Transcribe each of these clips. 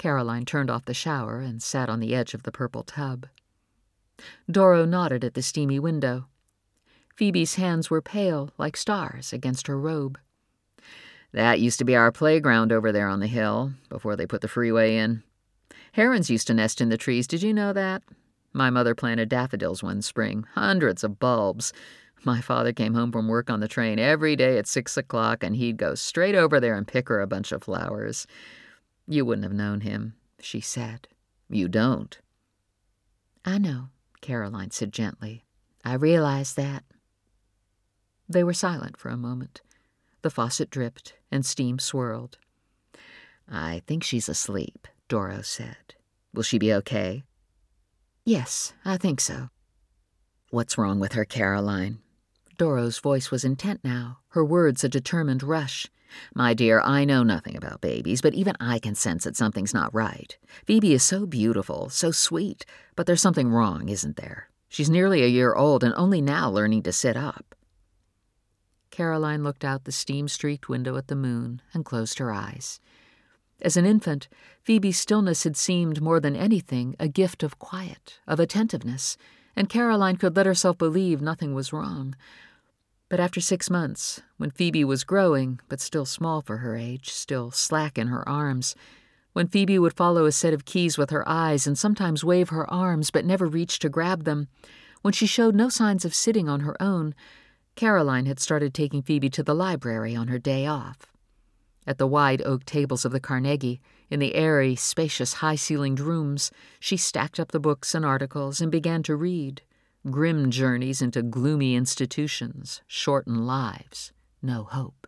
Caroline turned off the shower and sat on the edge of the purple tub. Doro nodded at the steamy window. Phoebe's hands were pale, like stars, against her robe. "That used to be our playground over there on the hill, before they put the freeway in. Herons used to nest in the trees, did you know that? My mother planted daffodils one spring, hundreds of bulbs. My father came home from work on the train every day at 6 o'clock, and he'd go straight over there and pick her a bunch of flowers. You wouldn't have known him," she said. "You don't." "I know," Caroline said gently. "I realize that." They were silent for a moment. The faucet dripped and steam swirled. "I think she's asleep," Doro said. "Will she be okay?" "Yes, I think so." "What's wrong with her, Caroline?" Doro's voice was intent now, her words a determined rush. "My dear, I know nothing about babies, but even I can sense that something's not right. Phoebe is so beautiful, so sweet, but there's something wrong, isn't there? She's nearly a year old and only now learning to sit up." Caroline looked out the steam-streaked window at the moon and closed her eyes. As an infant, Phoebe's stillness had seemed more than anything a gift of quiet, of attentiveness, and Caroline could let herself believe nothing was wrong. But after 6 months, when Phoebe was growing, but still small for her age, still slack in her arms, when Phoebe would follow a set of keys with her eyes and sometimes wave her arms but never reach to grab them, when she showed no signs of sitting on her own, Caroline had started taking Phoebe to the library on her day off. At the wide oak tables of the Carnegie, in the airy, spacious, high-ceilinged rooms, she stacked up the books and articles and began to read. Grim journeys into gloomy institutions, shortened lives, no hope.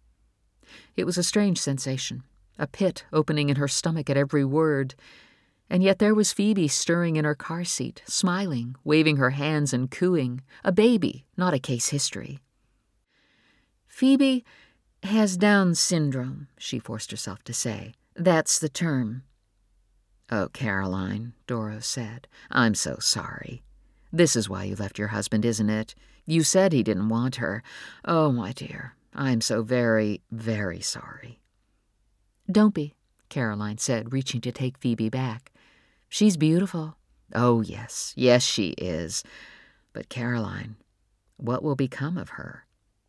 It was a strange sensation, a pit opening in her stomach at every word, and yet there was Phoebe stirring in her car seat, smiling, waving her hands and cooing, a baby, not a case history. "Phoebe has Down syndrome," she forced herself to say. "That's the term." "Oh, Caroline," Doro said, "I'm so sorry. This is why you left your husband, isn't it? You said he didn't want her. Oh, my dear, I'm so very, very sorry." "Don't be," Caroline said, reaching to take Phoebe back. "She's beautiful." "Oh, yes, yes, she is. But, Caroline, what will become of her?"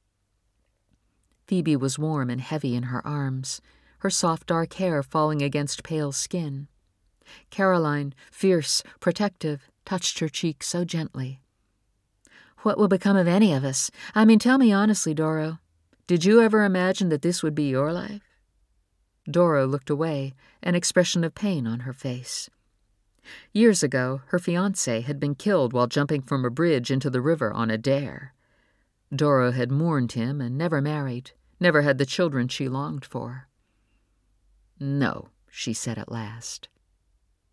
Phoebe was warm and heavy in her arms, her soft dark hair falling against pale skin. Caroline, fierce, protective, touched her cheek so gently. "What will become of any of us? I mean, tell me honestly, Doro. Did you ever imagine that this would be your life?" Doro looked away, an expression of pain on her face. Years ago, her fiancé had been killed while jumping from a bridge into the river on a dare. Doro had mourned him and never married, never had the children she longed for. "No," she said at last.